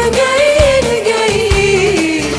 جايين جايين.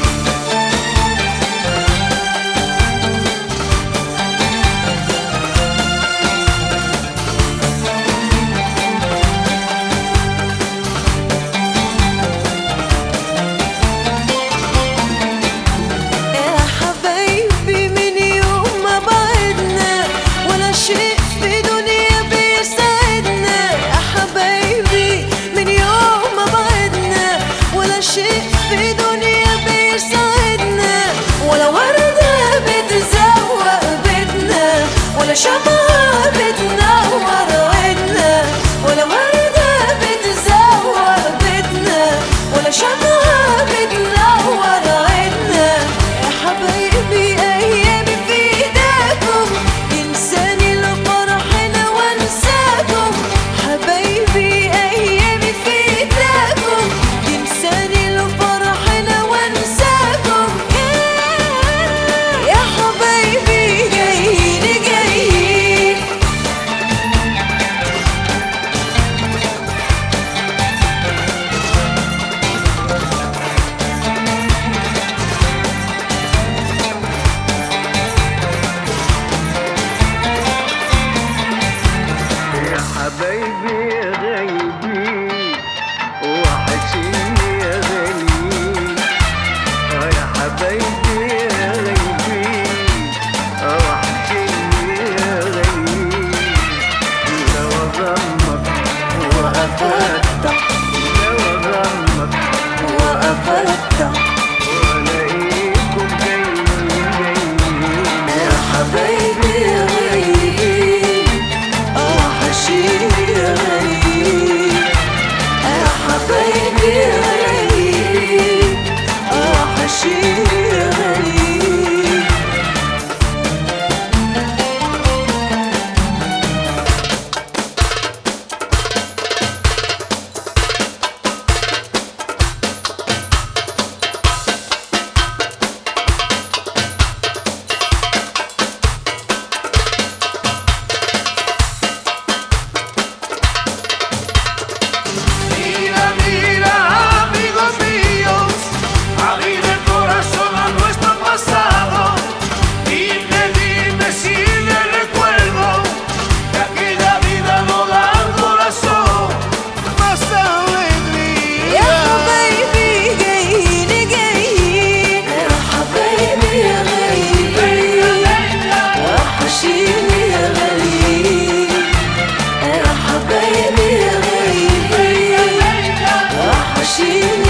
يا حبايبي من يوم ما بعدنا ولا شيء في دنيا بيسعدنا. يا حبايبي من يوم ما بعدنا ولا شيء في دنيا بيسعدنا. ولا وردة بتزوق بيتنا ولا شمعة بتنور عيدنا. ولا وردة بتزوق بيتنا ولا شمعة بتنور عيدنا. يا حبايبي أيامي في إيديكم ينساني لفرحنا وانساكم. حبايبي أيامي في إيديكم ينساني لفرحنا وانساكم. يا حبايبي جايين جايين. يا حبايبي يا غايبين وحشيني يا غاليين. يا حبايبي يا غايبين وحشيني يا غاليين. لو اضمك وأفتح لو اضمك وأفتح والاقيكم جايين جايين. يا حبايبي يا غاليين وحشيني يا غاليين. يا حبايبي يا غاليين وحشيني يا غاليين. Mira, mira, amigos míos, abrid el corazón a nuestro pasado. Dime, dime si le recuerdo que aquella vida no da al corazón más alegría. يا حبايبي جايين جايين. يا حبايبي يا غاليين وحشيني يا غاليين. يا حبايبي يا غاليين وحشيني